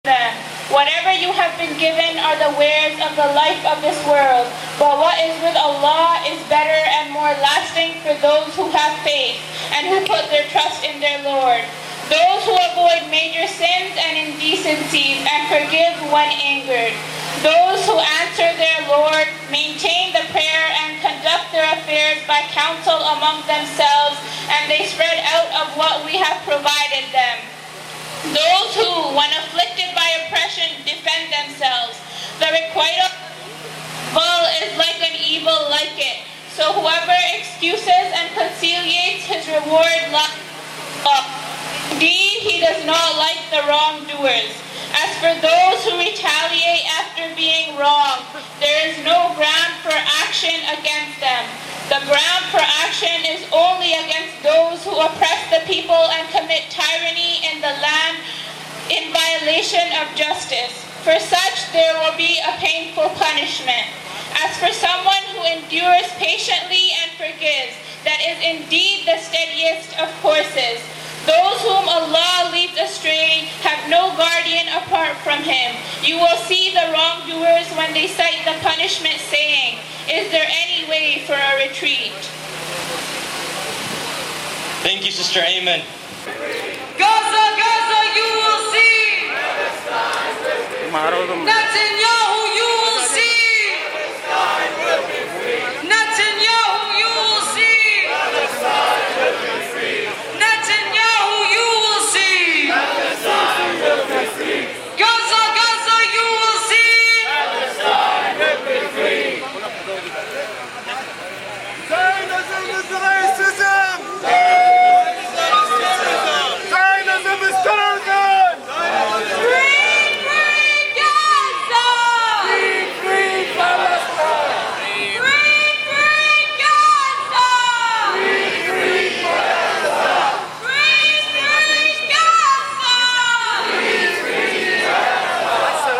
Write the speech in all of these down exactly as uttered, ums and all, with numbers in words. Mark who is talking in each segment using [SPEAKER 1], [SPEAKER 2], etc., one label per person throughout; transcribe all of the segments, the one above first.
[SPEAKER 1] them. Whatever you have been given are the wares of the life of this world, but what is with Allah is better and more lasting for those who have faith and who put their trust in their Lord. Those who avoid major sins and indecencies and forgive when angered. Those who answer their Lord, maintain the prayer and conduct their affairs by counsel among themselves, and they spread out of what we have provided them. Those who, when afflicted by oppression, defend themselves. The requital of evil is like an evil like it. So whoever excuses and conciliates, his reward lies up. Indeed, he does not like the wrongdoers. As for those who retaliate after being wronged, there is no ground for action against them. The ground for action is only against those who oppress the people and commit tyranny in the land in violation of justice. For such there will be a painful punishment. As for someone who endures patiently and forgives, that is indeed the steadiest of horses. Those whom Allah leads astray have no guardian apart from Him. You will see the wrongdoers when they cite the punishment, saying, "Is there any way for a retreat?"
[SPEAKER 2] Thank you, Sister Ayman.
[SPEAKER 3] Gaza, Gaza, you will see. Netanyahu, you will see. Netanyahu, you will see. Netanyahu, you will see. Gaza, Gaza, you will see.
[SPEAKER 4] Zionism is racism! Zionism is terrorism!
[SPEAKER 3] Free, free Gaza!
[SPEAKER 4] Free, free Palestine!
[SPEAKER 3] Free, free Gaza!
[SPEAKER 4] Free, free Palestine!
[SPEAKER 3] Free, free Gaza! Free, free Gaza!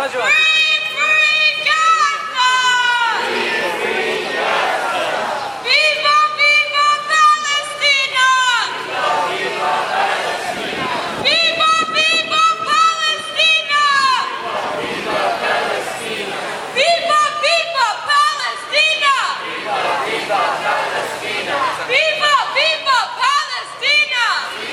[SPEAKER 3] Viva, viva Palestina! Viva, viva Palestina! Viva, viva Palestina! Viva, viva Palestina! Viva, viva Palestina!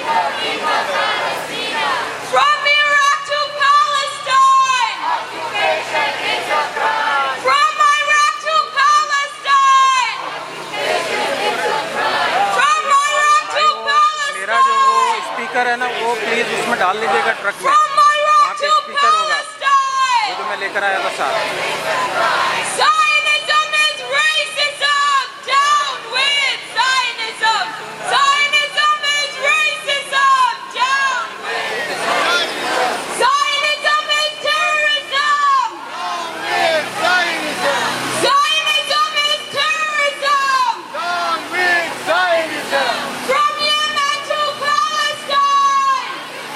[SPEAKER 3] From Iraq to Palestine! Occupation is a crime! From Iraq to Palestine! Occupation is a crime! From Iraq to
[SPEAKER 5] मेरा जो वो
[SPEAKER 3] Palestine!
[SPEAKER 5] Speaker है ना वो please उसमें डाल लीजिएगा truck में
[SPEAKER 3] From
[SPEAKER 5] वहाँ
[SPEAKER 3] Iraq
[SPEAKER 5] पे
[SPEAKER 3] to
[SPEAKER 5] स्पीकर होगा वो
[SPEAKER 3] Palestine!
[SPEAKER 5] जो मैं लेकर आया था साथ
[SPEAKER 3] Zionism is racism! Down with Zionism! Zionism is racism! Down with Zionism is terrorism!
[SPEAKER 4] Zionism!
[SPEAKER 3] Zionism is terrorism!
[SPEAKER 4] Down with Zionism!
[SPEAKER 3] From Yemen to Palestine!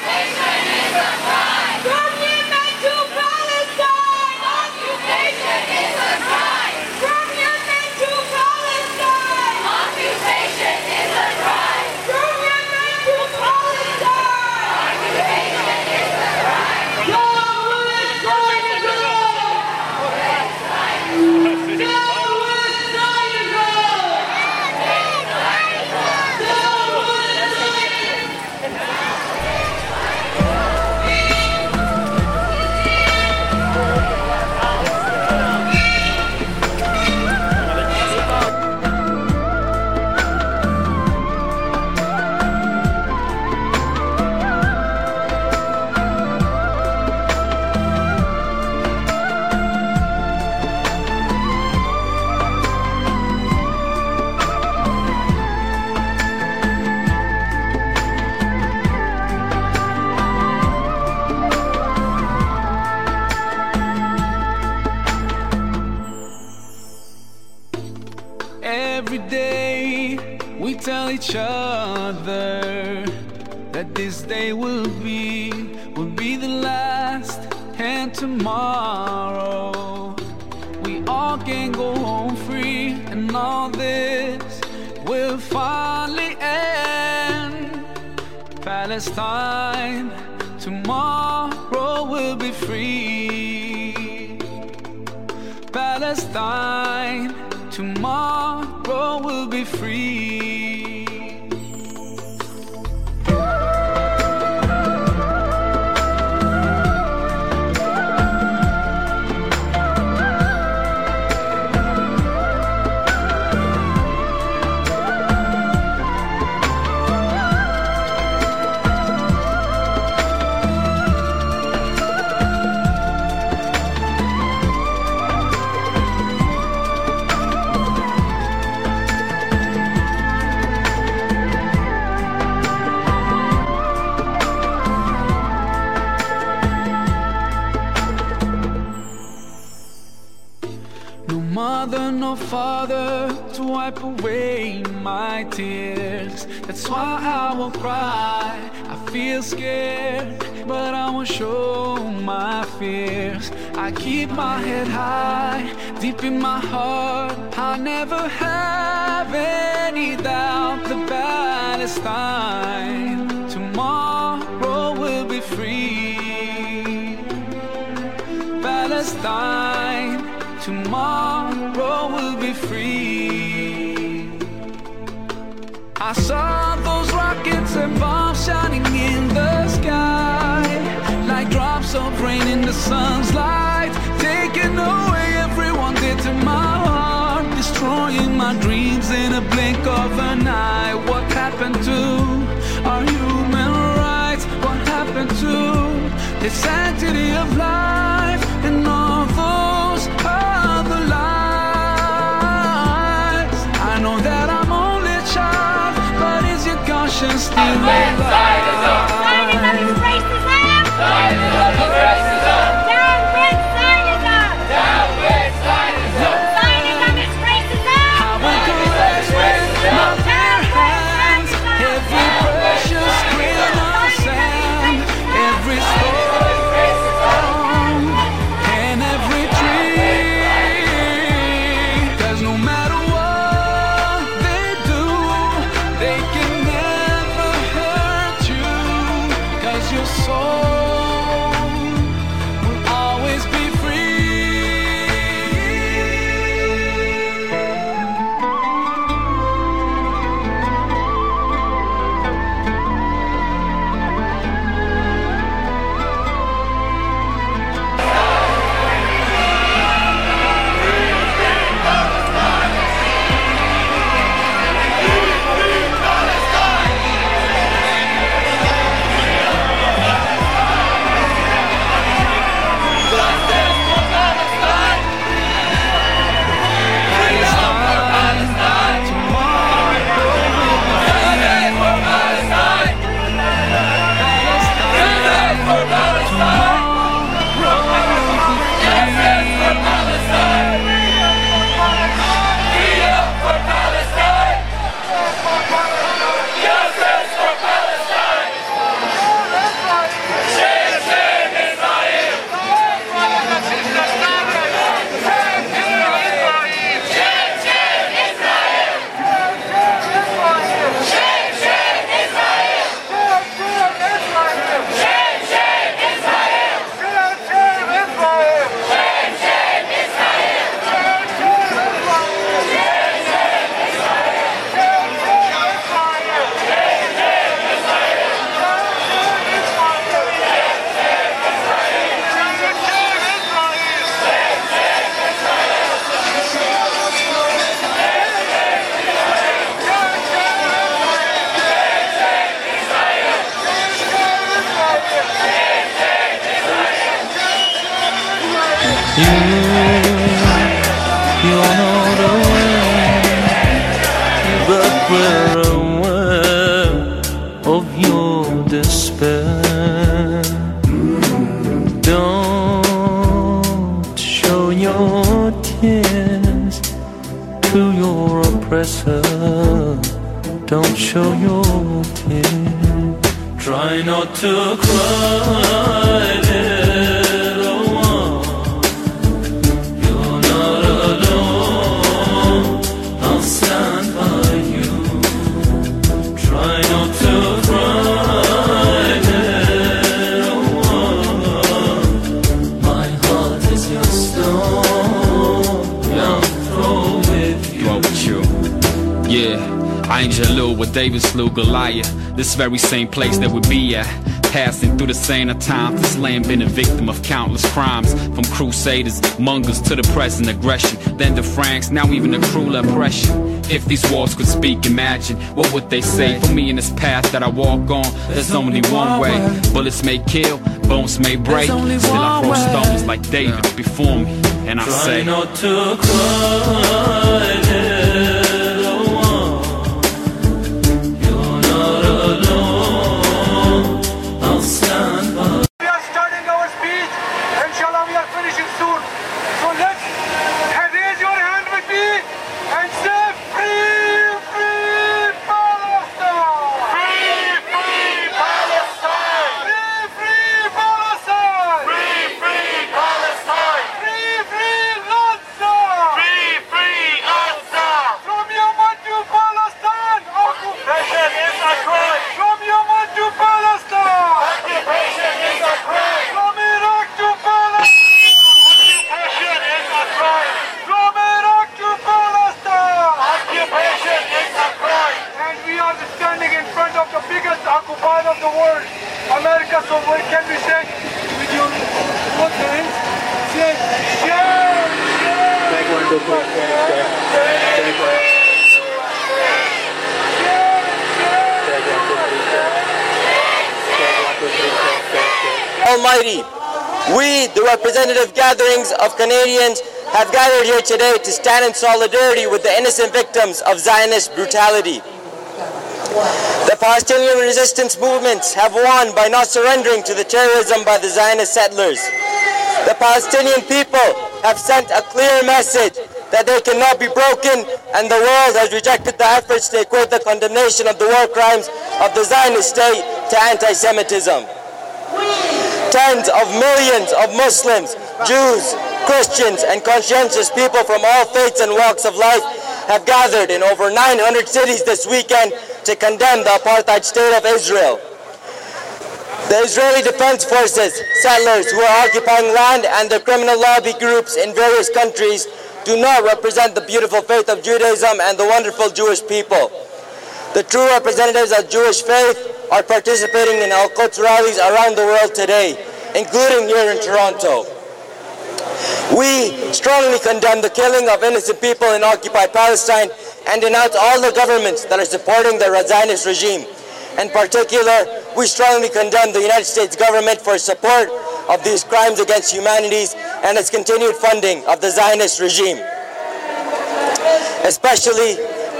[SPEAKER 3] From Yemen to Palestine! Occupation is a crime! From Yemen to Palestine! Occupation is a crime! From Yemen to Palestine! Occupation is a crime! Down with Zionism! Down with Zionism! Down with
[SPEAKER 6] Every day we tell each other that this day will be, will be the last, and tomorrow we all can go home free, and all this will finally end. Palestine, tomorrow will be free. Palestine, tomorrow will be free. Mother, no father to wipe away my tears. That's why I will cry. I feel scared, but I won't show my fears. I keep my head high, deep in my heart. I never have any doubt that Palestine tomorrow will be free. Palestine, tomorrow will be free. I saw those rockets and bombs shining in the sky, like drops of rain in the sun's light, taking away everyone dear to my heart, destroying my dreams in a blink of an eye. What happened to our human rights? What happened to the sanctity of life and all those other lives? I know that I'm only a child, but is your conscience still alive?
[SPEAKER 3] Zionism is racism! Zionism is racism! Down with Zionism! Down with Zionism! Zionism is racism!
[SPEAKER 6] I will caress with my bare hands every precious grain of sand, every stone and every tree. 'Cause no matter what they do, they can never hurt you. 'Cause your soul will always be free.
[SPEAKER 7] You're not aware, but we're aware of your despair. Don't show your tears to your oppressor. Don't show your tears. Try not to cry, little one. You're not alone. I'll stand by you. Try not to cry, little one.
[SPEAKER 6] Yeah, I ain't Jalil where David slew Goliath. This very same place that we be at, passing through the same of time. This land been a victim of countless crimes, from crusaders, mongers to the present aggression. Then the Franks, now even the cruel oppression. If these walls could speak, imagine what would they say. For me in this path that I walk on, there's only one way. Bullets may kill, bones may break. Still I throw stones like David before me, and I say,
[SPEAKER 7] try not to cry, little one. You're not alone. I'll stand by.
[SPEAKER 4] We are starting our speech. Inshallah, we are finishing soon. So let's raise your hand with me and say, free, free Palestine! Free, free Palestine! Free, free Palestine! Free, free Palestine! Free, free Gaza! Free, free Gaza! From Yemen to Palestine, occupation is a crime! From Yemen to Palestine, occupation is a crime! From Iraq to Palestine, occupation is a crime! From Iraq to Palestine, occupation is a crime! And we are standing in front of the biggest occupier of the world, America. So what can we say with your both hands? Say, share, share! Take one, two, three, take one.
[SPEAKER 8] Almighty, we, the representative gatherings of Canadians, have gathered here today to stand in solidarity with the innocent victims of Zionist brutality. The Palestinian resistance movements have won by not surrendering to the terrorism by the Zionist settlers. The Palestinian people have sent a clear message that they cannot be broken, and the world has rejected the efforts to equate the condemnation of the war crimes of the Zionist state to anti-Semitism. Tens of millions of Muslims, Jews, Christians, and conscientious people from all faiths and walks of life have gathered in over nine hundred cities this weekend to condemn the apartheid state of Israel. The Israeli Defense Forces, settlers who are occupying land, and the criminal lobby groups in various countries do not represent the beautiful faith of Judaism and the wonderful Jewish people. The true representatives of Jewish faith are participating in Al-Quds rallies around the world today, including here in Toronto. We strongly condemn the killing of innocent people in occupied Palestine and denounce all the governments that are supporting the Zionist regime. In particular, we strongly condemn the United States government for support of these crimes against humanity and its continued funding of the Zionist regime. Especially,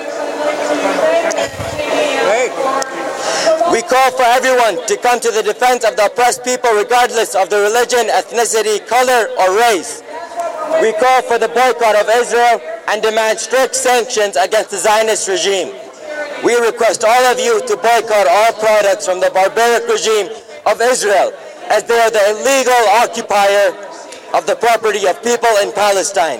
[SPEAKER 8] we call for everyone to come to the defense of the oppressed people regardless of their religion, ethnicity, color, or race. We call for the boycott of Israel and demand strict sanctions against the Zionist regime. We request all of you to boycott all products from the barbaric regime of Israel, as they are the illegal occupier of the property of people in Palestine.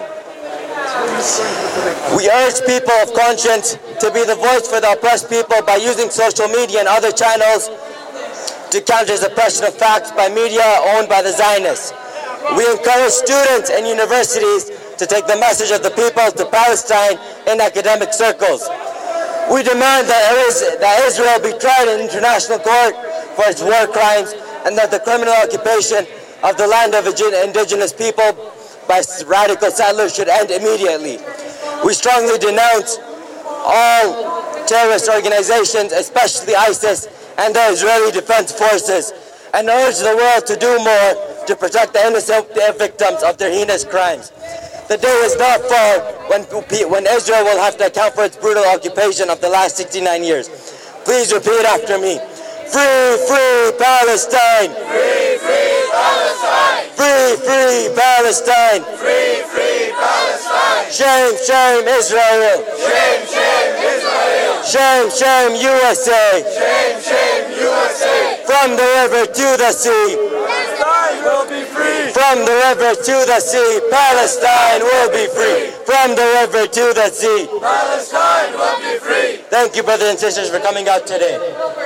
[SPEAKER 8] We urge people of conscience to be the voice for the oppressed people by using social media and other channels to counter suppression of facts by media owned by the Zionists. We encourage students and universities to take the message of the people to Palestine in academic circles. We demand that, that Israel be tried in international court for its war crimes, and that the criminal occupation of the land of indigenous people by radical settlers should end immediately. We strongly denounce all terrorist organizations, especially ISIS and the Israeli Defense Forces, and urge the world to do more to protect the innocent victims of their heinous crimes. The day is not far when, when Israel will have to account for its brutal occupation of the last sixty-nine years. Please repeat after me. Free, free Palestine!
[SPEAKER 4] Free, free Palestine!
[SPEAKER 8] Free, free Palestine!
[SPEAKER 4] Free, free Palestine!
[SPEAKER 8] Shame, shame Israel!
[SPEAKER 4] Shame, shame Israel!
[SPEAKER 8] Shame, shame U S A!
[SPEAKER 4] Shame, shame U S A!
[SPEAKER 8] From the river to the sea!
[SPEAKER 4] Palestine will be free!
[SPEAKER 8] From the river to the sea, Palestine will be free. From the river to the sea,
[SPEAKER 4] Palestine will be free.
[SPEAKER 8] Thank you, brothers and sisters, for coming out today.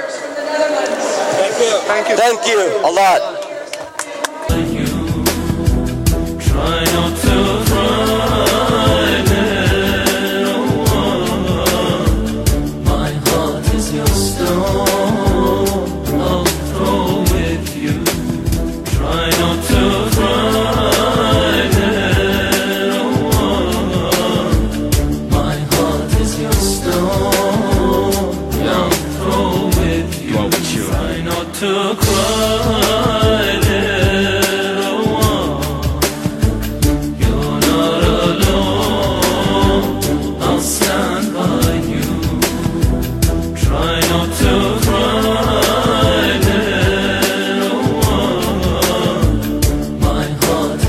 [SPEAKER 4] Thank you. Thank you.
[SPEAKER 8] Thank you a lot.
[SPEAKER 7] You try not to cry, little one.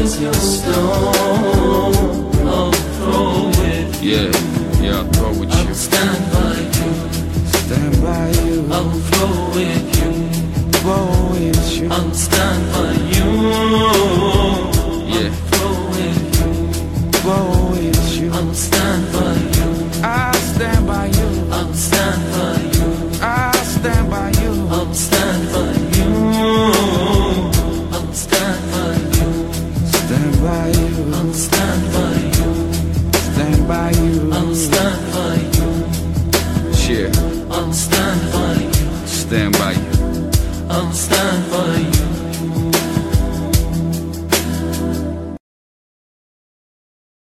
[SPEAKER 7] is your stone, I'll throw it.
[SPEAKER 6] Yeah, yeah, I'll throw with
[SPEAKER 7] I'll
[SPEAKER 6] you.
[SPEAKER 7] stand by you.
[SPEAKER 6] Stand by you.
[SPEAKER 7] I'll throw with you.
[SPEAKER 6] Throw with you.
[SPEAKER 7] I'll stand by you.
[SPEAKER 6] Yeah.
[SPEAKER 7] I'll throw with you.
[SPEAKER 6] Throw with you.
[SPEAKER 7] I'll stand by you.
[SPEAKER 6] I'll stand by you.
[SPEAKER 7] I'll stand by you.
[SPEAKER 6] I'll stand by you.
[SPEAKER 7] I'll stand by you. I'll stand by you.
[SPEAKER 6] Stand by you.
[SPEAKER 7] I'll stand by you.
[SPEAKER 6] Stand by you.
[SPEAKER 7] I'll stand by you.
[SPEAKER 6] Yeah.
[SPEAKER 7] I'll stand by you.
[SPEAKER 6] Stand by you.
[SPEAKER 7] I'll stand by you.